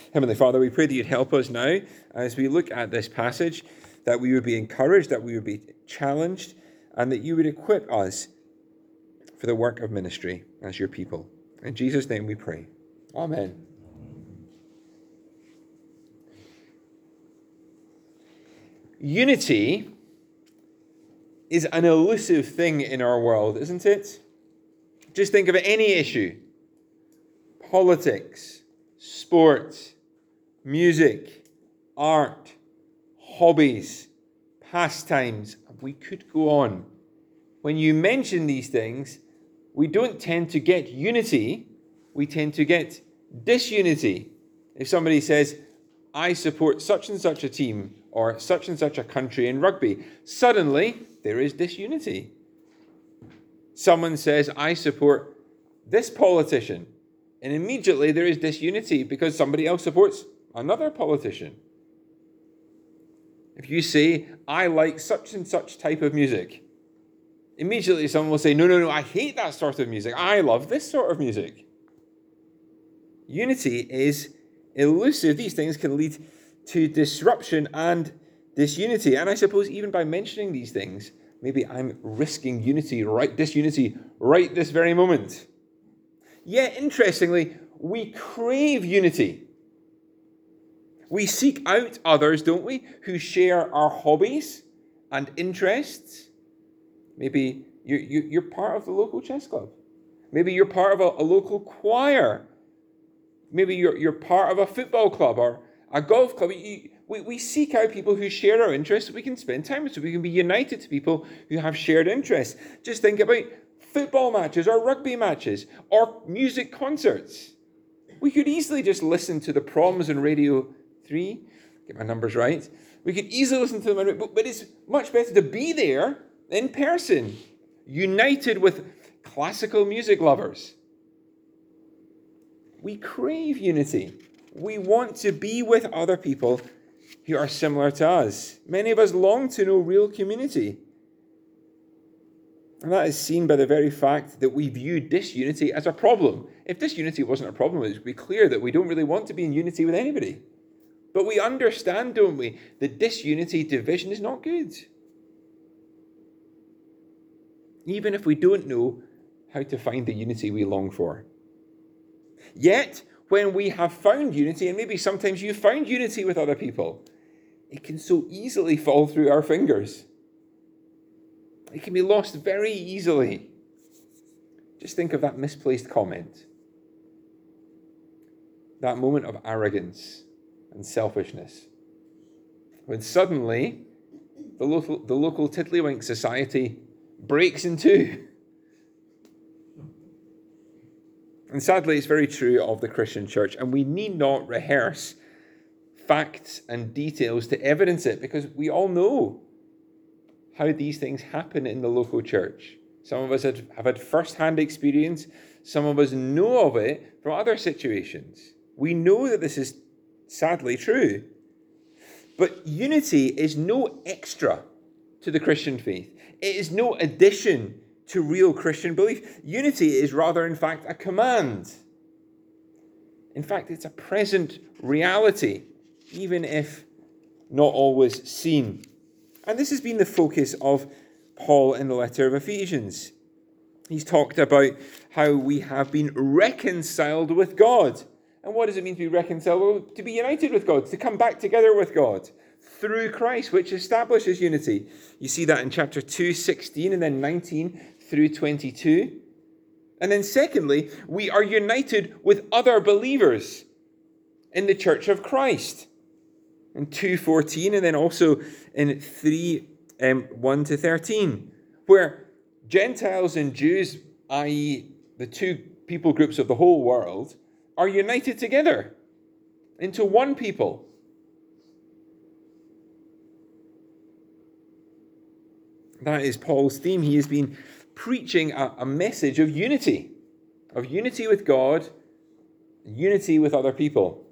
Heavenly Father, we pray that you'd help us now as we look at this passage, that we would be encouraged, that we would be challenged, and that you would equip us for the work of ministry as your people. In Jesus' name we pray. Amen. Unity is an elusive thing in our world, isn't it? Just think of any issue. Politics, sport, music, art, hobbies, pastimes. We could go on. When you mention these things, we don't tend to get unity, we tend to get disunity. If somebody says, I support such and such a team or such and such a country in rugby, suddenly there is disunity. Someone says, I support this politician, and immediately there is disunity because somebody else supports another politician. If you say, I like such and such type of music, immediately someone will say, no, I hate that sort of music. I love this sort of music. Unity is elusive. These things can lead to disruption and disunity. And I suppose even by mentioning these things, maybe I'm risking disunity right this very moment. Yet, interestingly, we crave unity. We seek out others, don't we, who share our hobbies and interests. Maybe you're part of the local chess club. Maybe you're part of a local choir. Maybe you're part of a football club or a golf club. We seek out people who share our interests so we can spend time with, so we can be united to people who have shared interests. Just think about football matches or rugby matches or music concerts. We could easily just listen to the proms on Radio 3, get my numbers right. We could easily listen to them, but it's much better to be there in person, united with classical music lovers. We crave unity. We want to be with other people who are similar to us. Many of us long to know real community. And that is seen by the very fact that we view disunity as a problem. If disunity wasn't a problem, it would be clear that we don't really want to be in unity with anybody. But we understand, don't we, that disunity, division is not good. Even if we don't know how to find the unity we long for. Yet, when we have found unity, and maybe sometimes you've found unity with other people, it can so easily fall through our fingers. It can be lost very easily. Just think of that misplaced comment. That moment of arrogance and selfishness. When suddenly, the local Tiddlywink society breaks in two. And sadly, it's very true of the Christian church, and we need not rehearse facts and details to evidence it, because we all know how these things happen in the local church. Some of us have had first-hand experience. Some of us know of it from other situations. We know that this is sadly true. But unity is no extra to the Christian faith. It is no addition to real Christian belief. Unity is rather, in fact, a command. In fact, it's a present reality, even if not always seen. And this has been the focus of Paul in the letter of Ephesians. He's talked about how we have been reconciled with God. And what does it mean to be reconciled? Well, to be united with God, to come back together with God through Christ, which establishes unity. You see that in chapter 2, 16, and then 19 through 22. And then secondly, we are united with other believers in the church of Christ. In 2:14, and then also in 3, 1 to 13, where Gentiles and Jews, i.e. the two people groups of the whole world, are united together into one people. That is Paul's theme. He has been preaching a message of unity with God, unity with other people.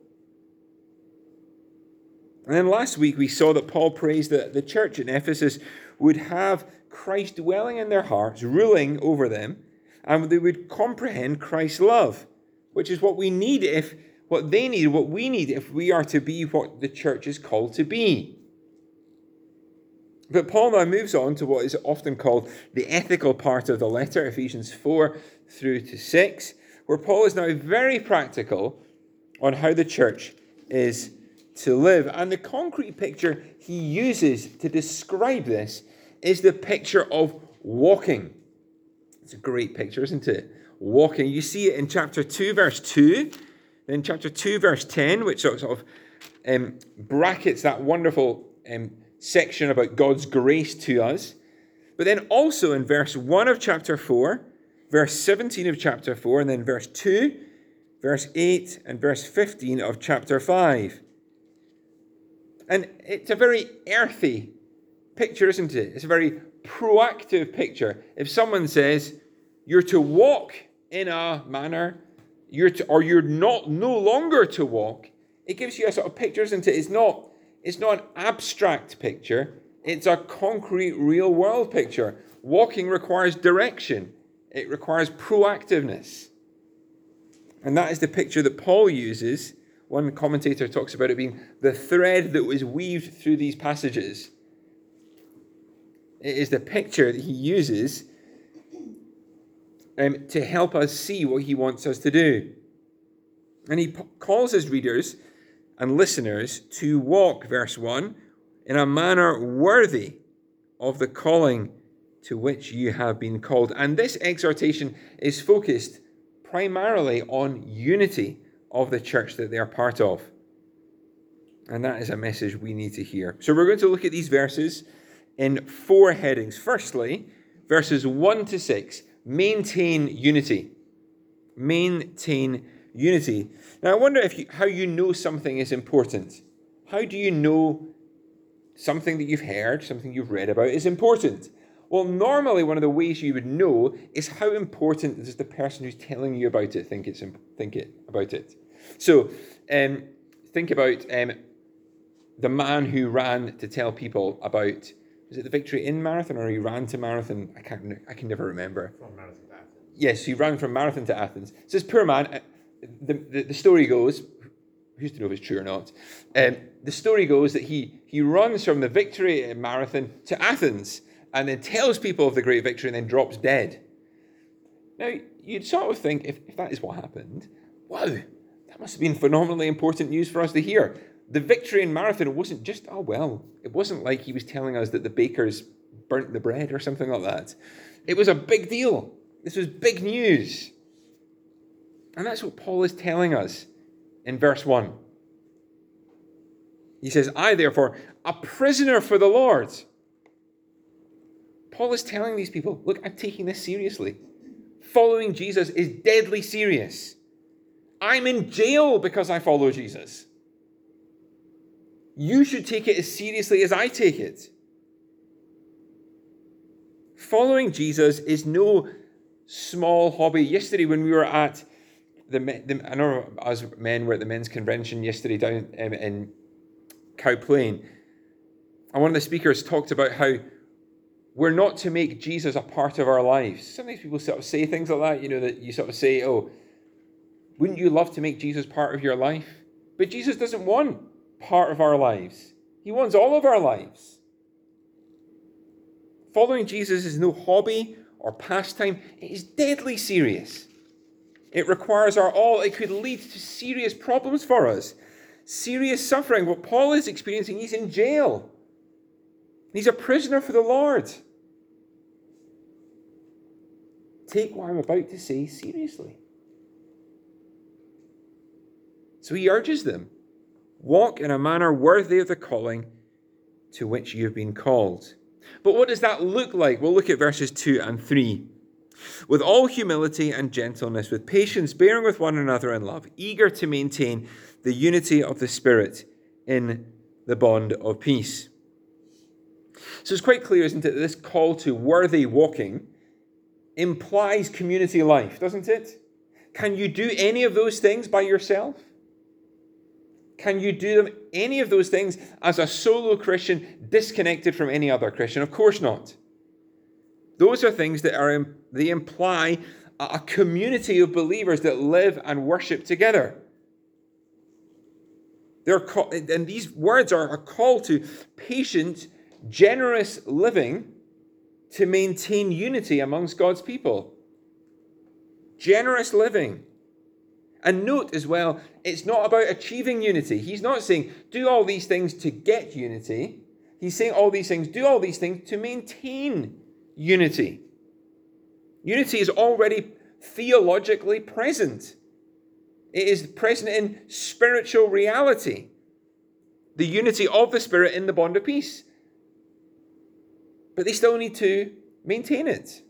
And then last week we saw that Paul prays that the church in Ephesus would have Christ dwelling in their hearts, ruling over them, and they would comprehend Christ's love, which is what we need if what they need, what we need if we are to be what the church is called to be. But Paul now moves on to what is often called the ethical part of the letter, Ephesians 4 through to 6, where Paul is now very practical on how the church is to live. And the concrete picture he uses to describe this is the picture of walking. It's a great picture, isn't it? Walking. You see it in chapter 2, verse 2, then chapter 2, verse 10, which sort of brackets that wonderful section about God's grace to us. But then also in verse 1 of chapter 4, verse 17 of chapter 4, and then verse 2, verse 8, and verse 15 of chapter 5. And it's a very earthy picture, isn't it? It's a very proactive picture. If someone says, you're to walk in a manner, you're not no longer to walk, it gives you a sort of picture, isn't it? It's not an abstract picture. It's a concrete, real world picture. Walking requires direction. It requires proactiveness. And that is the picture that Paul uses. One commentator talks about it being the thread that was weaved through these passages. It is the picture that he uses to help us see what he wants us to do. And he calls his readers and listeners to walk, verse 1, in a manner worthy of the calling to which you have been called. And this exhortation is focused primarily on unity of the church that they are part of. And that is a message we need to hear. So we're going to look at these verses in 4 headings. Firstly, verses 1 to 6, maintain unity. Maintain unity. Now, I wonder how you know something is important. How do you know something that you've heard, something you've read about is important? Well, normally one of the ways you would know is how important does the person who's telling you about it think about it. So, think about the man who ran to tell people about, was it the Victory Inn Marathon, or he ran to Marathon? I can never remember. From Marathon to Athens. Yes, he ran from Marathon to Athens. So this poor man, the story goes, who's to know if it's true or not? The story goes that he runs from the Victory Marathon to Athens, and then tells people of the great victory and then drops dead. Now, you'd sort of think, if that is what happened, wow, that must have been phenomenally important news for us to hear. The Victory in Marathon wasn't just, it wasn't like he was telling us that the bakers burnt the bread or something like that. It was a big deal. This was big news. And that's what Paul is telling us in verse 1. He says, I, therefore, a prisoner for the Lord. Paul is telling these people, look, I'm taking this seriously. Following Jesus is deadly serious. I'm in jail because I follow Jesus. You should take it as seriously as I take it. Following Jesus is no small hobby. Yesterday when we were at I know us men were at the men's convention yesterday down in Cow Plain, and one of the speakers talked about how we're not to make Jesus a part of our lives. Sometimes people sort of say things like that, that you sort of say, oh, wouldn't you love to make Jesus part of your life? But Jesus doesn't want part of our lives. He wants all of our lives. Following Jesus is no hobby or pastime. It is deadly serious. It requires our all. It could lead to serious problems for us. Serious suffering. What Paul is experiencing, he's in jail. He's a prisoner for the Lord. Take what I'm about to say seriously. So he urges them, walk in a manner worthy of the calling to which you have been called. But what does that look like? We'll look at verses 2 and 3. With all humility and gentleness, with patience, bearing with one another in love, eager to maintain the unity of the Spirit in the bond of peace. So it's quite clear, isn't it, that this call to worthy walking implies community life, doesn't it? Can you do any of those things by yourself? Can you do any of those things as a solo Christian, disconnected from any other Christian? Of course not. Those are things that they imply a community of believers that live and worship together. And these words are a call to patient, generous living to maintain unity amongst God's people. Generous living. And note as well, it's not about achieving unity. He's not saying, do all these things to get unity. He's saying do all these things to maintain unity. Unity is already theologically present. It is present in spiritual reality. The unity of the Spirit in the bond of peace. But they still need to maintain it.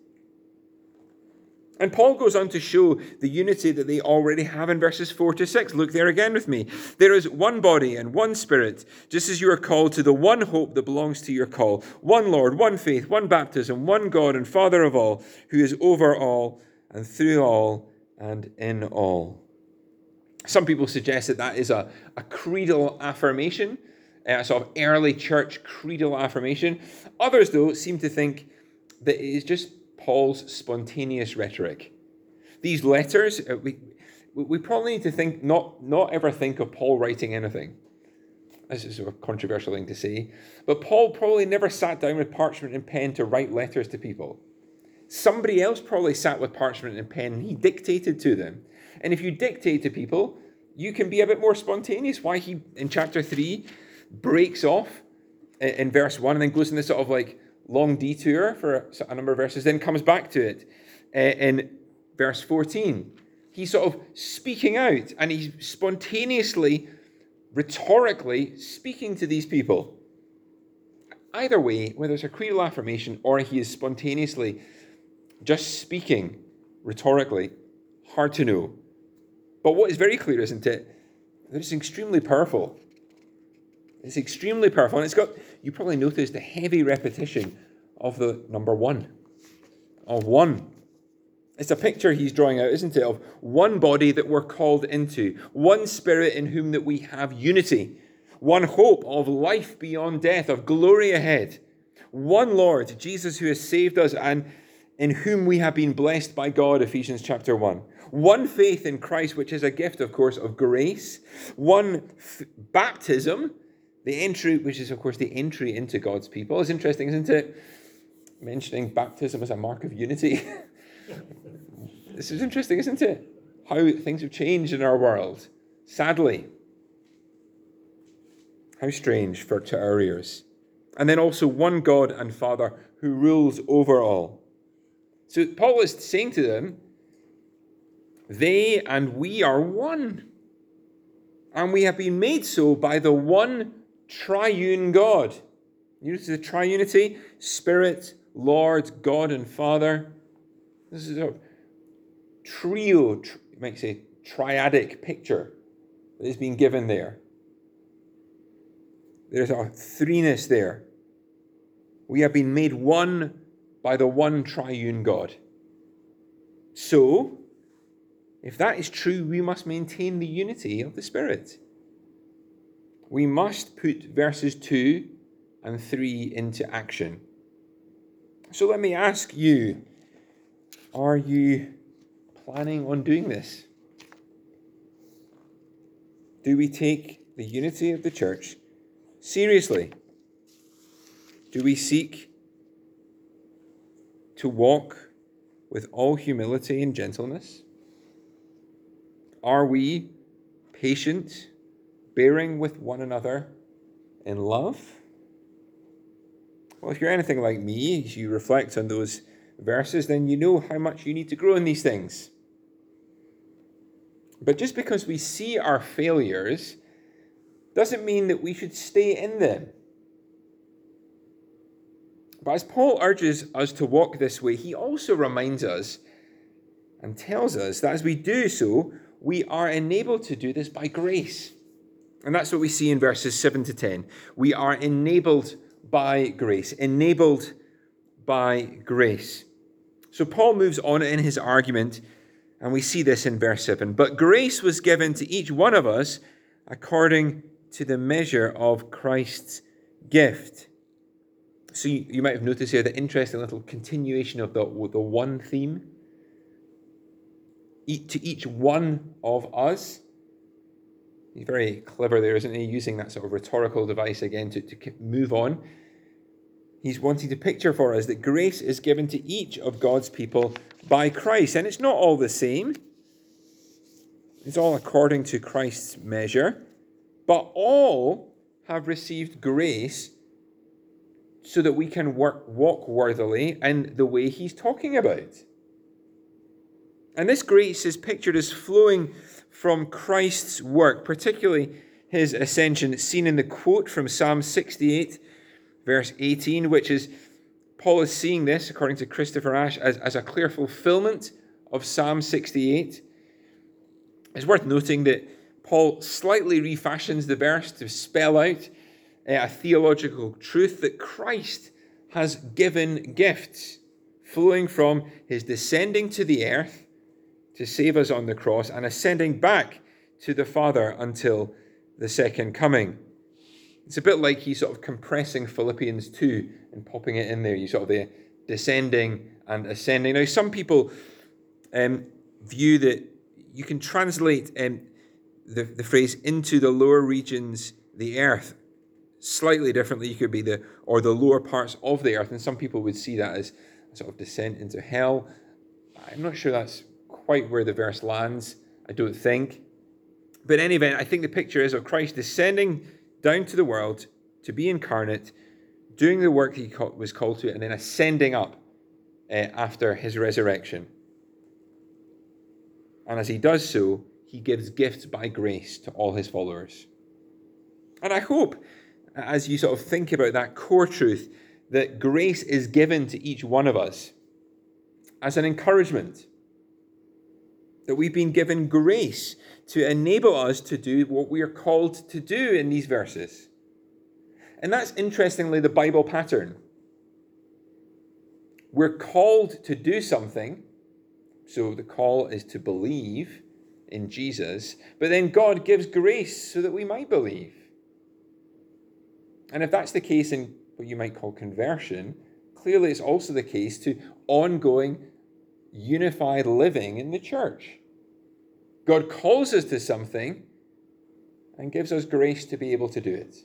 And Paul goes on to show the unity that they already have in verses 4 to 6. Look there again with me. There is one body and one Spirit, just as you are called to the one hope that belongs to your call. One Lord, one faith, one baptism, one God and Father of all, who is over all and through all and in all. Some people suggest that is a creedal affirmation, a sort of early church creedal affirmation. Others, though, seem to think that it is just Paul's spontaneous rhetoric. These letters, we probably need to think, not ever think of Paul writing anything. This is a controversial thing to say. But Paul probably never sat down with parchment and pen to write letters to people. Somebody else probably sat with parchment and pen and he dictated to them. And if you dictate to people, you can be a bit more spontaneous. Why he, in chapter 3, breaks off in verse 1 and then goes in this sort of like long detour for a number of verses, then comes back to it in verse 14. He's sort of speaking out and he's spontaneously, rhetorically speaking to these people. Either way, whether it's a creedal affirmation or he is spontaneously just speaking rhetorically, hard to know. But what is very clear, isn't it? That it's extremely powerful. It's extremely powerful. And it's got, you probably noticed the heavy repetition of the number one. Of one. It's a picture he's drawing out, isn't it? Of one body that we're called into. One Spirit in whom that we have unity. One hope of life beyond death, of glory ahead. One Lord, Jesus, who has saved us and in whom we have been blessed by God, Ephesians chapter 1. One faith in Christ, which is a gift, of course, of grace. One baptism, the entry, which is, of course, the entry into God's people. It's interesting, isn't it? Mentioning baptism as a mark of unity. This is interesting, isn't it? How things have changed in our world. Sadly. How strange to our ears. And then also one God and Father who rules over all. So Paul is saying to them, they and we are one. And we have been made so by the one triune God. You notice the triunity? Spirit, Lord, God, and Father. This is a trio, you might say, triadic picture that is being given there. There's a threeness there. We have been made one by the one triune God. So, if that is true, we must maintain the unity of the Spirit. We must put verses 2 and 3 into action. So let me ask you, are you planning on doing this? Do we take the unity of the church seriously? Do we seek to walk with all humility and gentleness? Are we patient, bearing with one another in love? Well, if you're anything like me, as you reflect on those verses, then you know how much you need to grow in these things. But just because we see our failures doesn't mean that we should stay in them. But as Paul urges us to walk this way, he also reminds us and tells us that as we do so, we are enabled to do this by grace. And that's what we see in verses 7 to 10. We are enabled by grace. Enabled by grace. So Paul moves on in his argument, and we see this in verse 7. But grace was given to each one of us according to the measure of Christ's gift. So you might have noticed here the interesting little continuation of the one theme. To each one of us. He's very clever there, isn't he? Using that sort of rhetorical device again to move on. He's wanting to picture for us that grace is given to each of God's people by Christ. And it's not all the same. It's all according to Christ's measure. But all have received grace so that we can walk worthily in the way he's talking about. And this grace is pictured as flowing from Christ's work, particularly his ascension. It's seen in the quote from Psalm 68, verse 18, which is, Paul is seeing this, according to Christopher Ash, as a clear fulfillment of Psalm 68. It's worth noting that Paul slightly refashions the verse to spell out a theological truth that Christ has given gifts flowing from his descending to the earth to save us on the cross and ascending back to the Father until the second coming. It's a bit like he's sort of compressing Philippians 2 and popping it in there. You sort of the descending and ascending. Now, some people view that you can translate the phrase into the lower regions, the earth, slightly differently. You could be the lower parts of the earth, and some people would see that as a sort of descent into hell. I'm not sure that's quite where the verse lands, I don't think. But in any event, I think the picture is of Christ descending down to the world to be incarnate, doing the work he was called to, and then ascending up after his resurrection. And as he does so, he gives gifts by grace to all his followers. And I hope, as you sort of think about that core truth, that grace is given to each one of us as an encouragement. That we've been given grace to enable us to do what we are called to do in these verses. And that's, interestingly, the Bible pattern. We're called to do something, so the call is to believe in Jesus, but then God gives grace so that we might believe. And if that's the case in what you might call conversion, clearly it's also the case to ongoing unified living in the church. God calls us to something and gives us grace to be able to do it.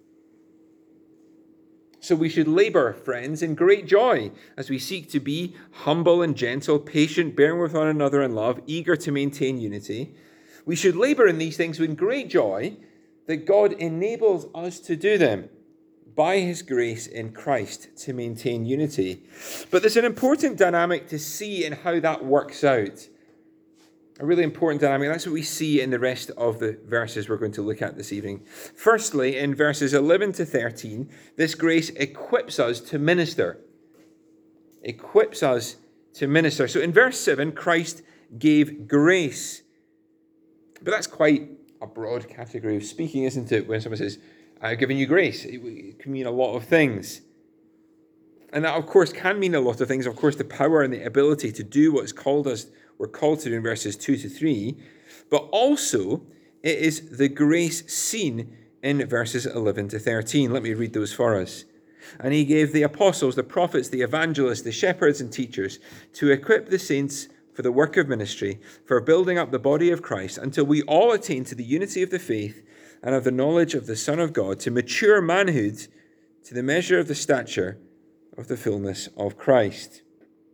So we should labor, friends, in great joy as we seek to be humble and gentle, patient, bearing with one another in love, eager to maintain unity. We should labor in these things with great joy that God enables us to do them by his grace in Christ to maintain unity. But there's an important dynamic to see in how that works out. A really important dynamic. That's what we see in the rest of the verses we're going to look at this evening. Firstly, in verses 11 to 13, this grace equips us to minister. Equips us to minister. So in verse 7, Christ gave grace. But that's quite a broad category of speaking, isn't it? When someone says, I've given you grace, it can mean a lot of things. And that, of course, can mean a lot of things. Of course, the power and the ability to do what's we're called to do in verses 2 to 3. But also, it is the grace seen in verses 11 to 13. Let me read those for us. And he gave the apostles, the prophets, the evangelists, the shepherds and teachers to equip the saints for the work of ministry, for building up the body of Christ, until we all attain to the unity of the faith and of the knowledge of the Son of God, to mature manhood, to the measure of the stature of the fullness of Christ.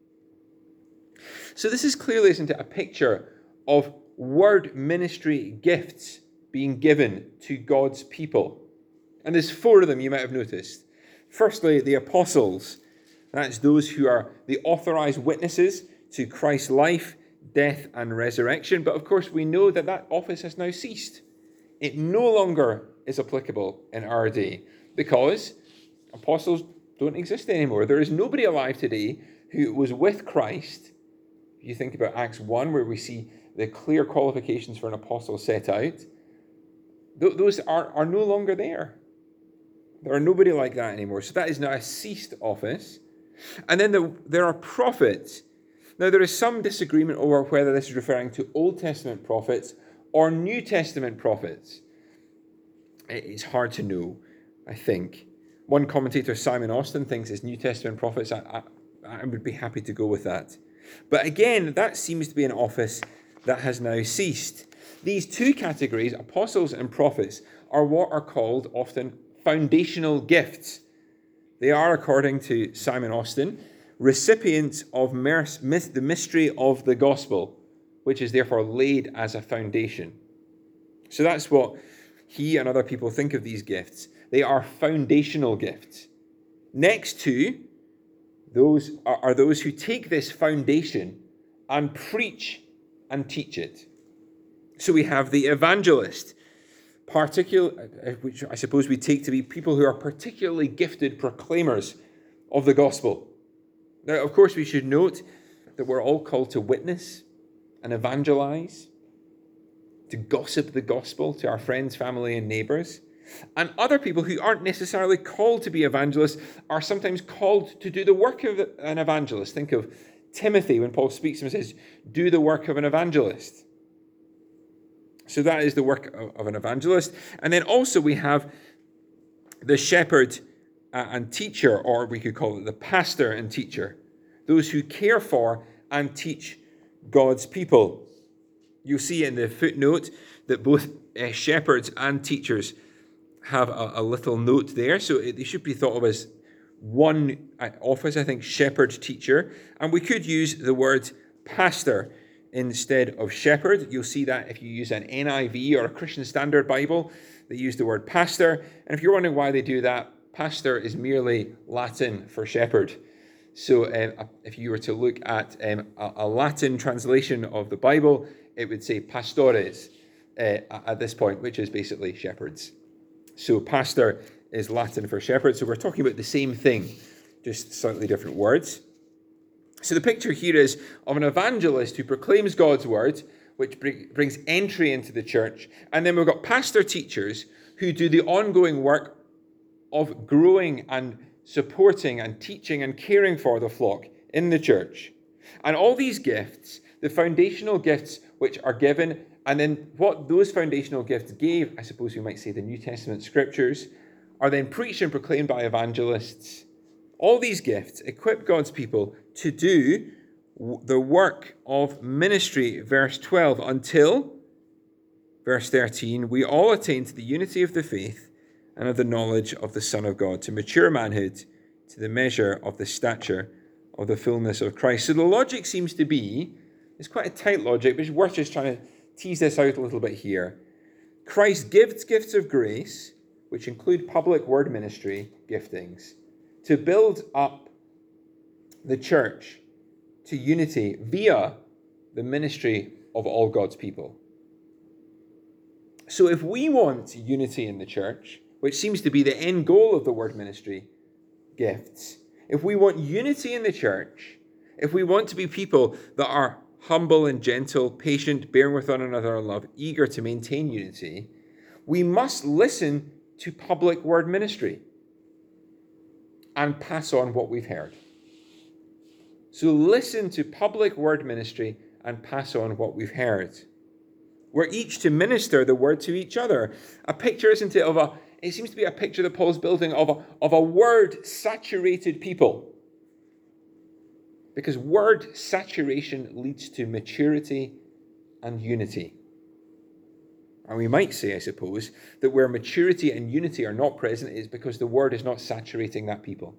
So this is clearly, isn't it, a picture of word ministry gifts being given to God's people. And there's 4 of them, you might have noticed. Firstly, the apostles. That's those who are the authorized witnesses to Christ's life, death, and resurrection. But of course, we know that that office has now ceased. It no longer is applicable in our day because apostles don't exist anymore. There is nobody alive today who was with Christ. If you think about Acts 1, where we see the clear qualifications for an apostle set out, those are no longer there. There are nobody like that anymore. So that is now a ceased office. And then there are prophets. Now, there is some disagreement over whether this is referring to Old Testament prophets or New Testament prophets. It's hard to know, I think. One commentator, Simon Austin, thinks it's New Testament prophets. I would be happy to go with that. But again, that seems to be an office that has now ceased. These two categories, apostles and prophets, are what are called often foundational gifts. They are, according to Simon Austin, recipients of the mystery of the gospel, which is therefore laid as a foundation. So that's what he and other people think of these gifts. They are foundational gifts. Next to those are those who take this foundation and preach and teach it. So we have the evangelist, which I suppose we take to be people who are particularly gifted proclaimers of the gospel. Now, of course, we should note that we're all called to witness and evangelize, to gossip the gospel to our friends, family, and neighbors. And other people who aren't necessarily called to be evangelists are sometimes called to do the work of an evangelist. Think of Timothy when Paul speaks to him and says, do the work of an evangelist. So that is the work of an evangelist. And then also we have the shepherd and teacher, or we could call it the pastor and teacher. Those who care for and teach God's people. You'll see in the footnote that both shepherds and teachers have a little note there. So they should be thought of as one office, I think, shepherd, teacher. And we could use the word pastor instead of shepherd. You'll see that if you use an NIV or a Christian Standard Bible, they use the word pastor. And if you're wondering why they do that, pastor is merely Latin for shepherd. So if you were to look at a Latin translation of the Bible, it would say pastores at this point, which is basically shepherds. So pastor is Latin for shepherd. So we're talking about the same thing, just slightly different words. So the picture here is of an evangelist who proclaims God's word, which brings entry into the church. And then we've got pastor teachers who do the ongoing work of growing and supporting and teaching and caring for the flock in the church. And all these gifts, the foundational gifts which are given, and then what those foundational gifts gave, I suppose we might say the New Testament scriptures, are then preached and proclaimed by evangelists. All these gifts equip God's people to do the work of ministry, verse 12, until, verse 13, we all attain to the unity of the faith and of the knowledge of the Son of God, to mature manhood, to the measure of the stature of the fullness of Christ. So the logic seems to be, it's quite a tight logic, but it's worth just trying to tease this out a little bit here. Christ gives gifts of grace, which include public word ministry giftings, to build up the church to unity via the ministry of all God's people. So if we want unity in the church, which seems to be the end goal of the word ministry gifts, if we want unity in the church, if we want to be people that are humble and gentle, patient, bearing with one another in love, eager to maintain unity, we must listen to public word ministry and pass on what we've heard. So listen to public word ministry and pass on what we've heard. We're each to minister the word to each other. A picture, isn't it, it seems to be a picture that Paul's building of a word-saturated people. Because word saturation leads to maturity and unity. And we might say, I suppose, that where maturity and unity are not present is because the word is not saturating that people.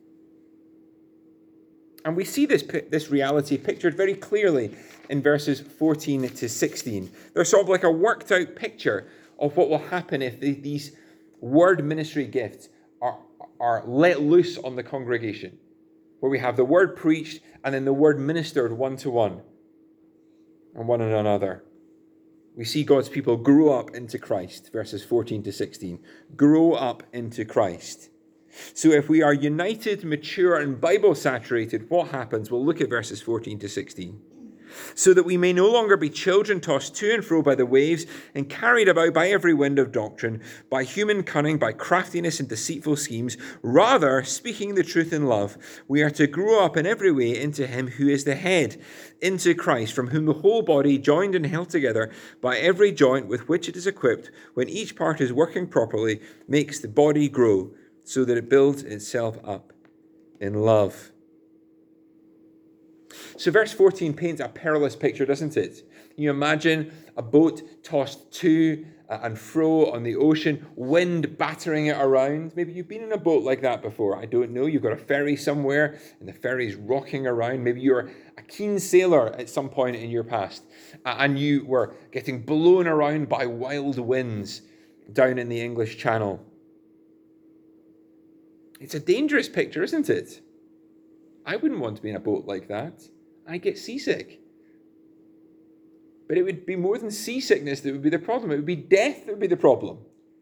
And we see this reality pictured very clearly in verses 14 to 16. They're sort of like a worked out picture of what will happen if these word ministry gifts are let loose on the congregation, where we have the word preached and then the word ministered one-to-one and one another. We see God's people grow up into Christ, verses 14 to 16. Grow up into Christ. So if we are united, mature, and Bible-saturated, what happens? We'll look at verses 14 to 16. So that we may no longer be children tossed to and fro by the waves and carried about by every wind of doctrine, by human cunning, by craftiness and deceitful schemes. Rather, speaking the truth in love, we are to grow up in every way into him who is the head, into Christ, from whom the whole body, joined and held together by every joint with which it is equipped, when each part is working properly, makes the body grow, so that it builds itself up in love. So verse 14 paints a perilous picture, doesn't it? Can you imagine a boat tossed to and fro on the ocean, wind battering it around? Maybe you've been in a boat like that before. I don't know. You've got a ferry somewhere and the ferry's rocking around. Maybe you're a keen sailor at some point in your past and you were getting blown around by wild winds down in the English Channel. It's a dangerous picture, isn't it? I wouldn't want to be in a boat like that. I get seasick. But it would be more than seasickness that would be the problem. It would be death that would be the problem.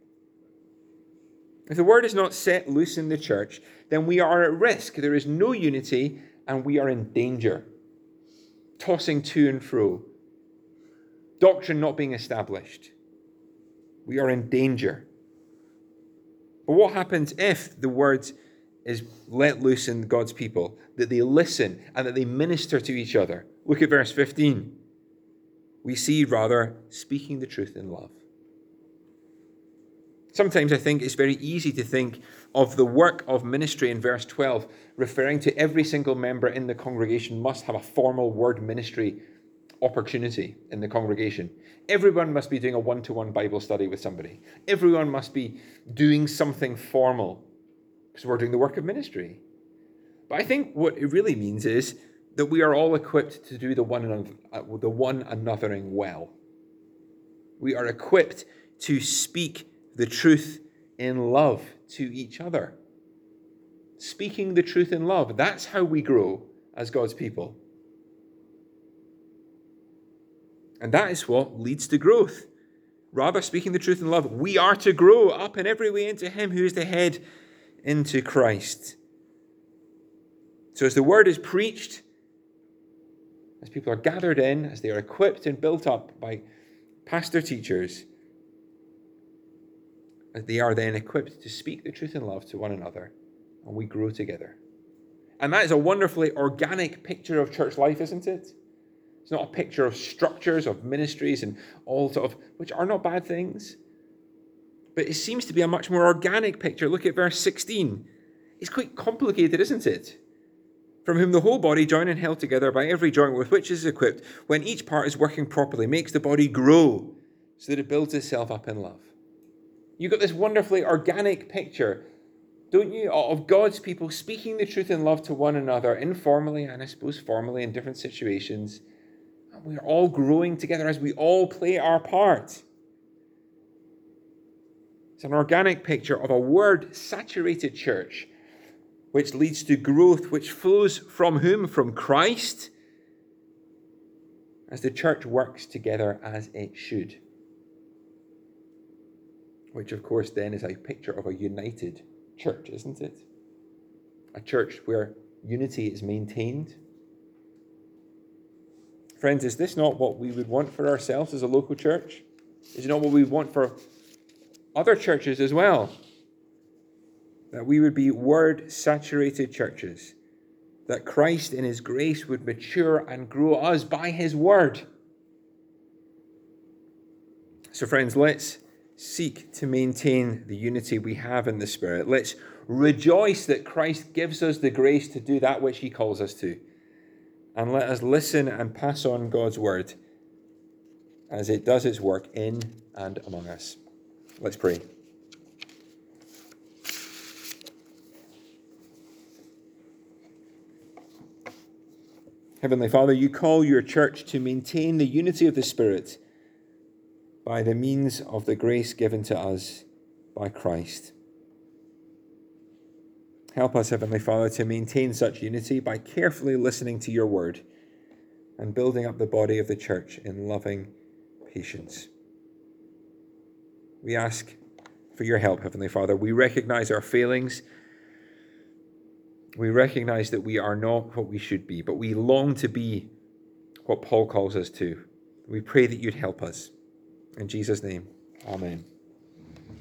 If the word is not set loose in the church, then we are at risk. There is no unity and we are in danger. Tossing to and fro. Doctrine not being established. We are in danger. But what happens if the word is let loose in God's people? That they listen and that they minister to each other. Look at verse 15. We see, rather, speaking the truth in love. Sometimes I think it's very easy to think of the work of ministry in verse 12, referring to every single member in the congregation must have a formal word ministry opportunity in the congregation. Everyone must be doing a one-to-one Bible study with somebody. Everyone must be doing something formal because we're doing the work of ministry. But I think what it really means is that we are all equipped to do the one anothering well. We are equipped to speak the truth in love to each other. Speaking the truth in love, that's how we grow as God's people. And that is what leads to growth. Rather, speaking the truth in love, we are to grow up in every way into Him who is the head, into Christ. So as the word is preached, as people are gathered in, as they are equipped and built up by pastor teachers, as they are then equipped to speak the truth in love to one another, and we grow together. And that is a wonderfully organic picture of church life, isn't it? It's not a picture of structures, of ministries, and all sort of, which are not bad things. But it seems to be a much more organic picture. Look at verse 16. It's quite complicated, isn't it? From whom the whole body, joined and held together by every joint with which it is equipped, when each part is working properly, makes the body grow so that it builds itself up in love. You've got this wonderfully organic picture, don't you, of God's people speaking the truth in love to one another, informally and I suppose formally in different situations. And we're all growing together as we all play our part. It's an organic picture of a word-saturated church, which leads to growth, which flows from whom? From Christ, as the church works together as it should. Which, of course, then is a picture of a united church, isn't it? A church where unity is maintained. Friends, is this not what we would want for ourselves as a local church? Is it not what we want for other churches as well? That we would be word-saturated churches. That Christ in His grace would mature and grow us by His word. So friends, let's seek to maintain the unity we have in the Spirit. Let's rejoice that Christ gives us the grace to do that which He calls us to. And let us listen and pass on God's word as it does its work in and among us. Let's pray. Heavenly Father, you call your church to maintain the unity of the Spirit by the means of the grace given to us by Christ. Help us, Heavenly Father, to maintain such unity by carefully listening to your word and building up the body of the church in loving patience. We ask for your help, Heavenly Father. We recognize our failings. We recognize that we are not what we should be, but we long to be what Paul calls us to. We pray that you'd help us. In Jesus' name, amen.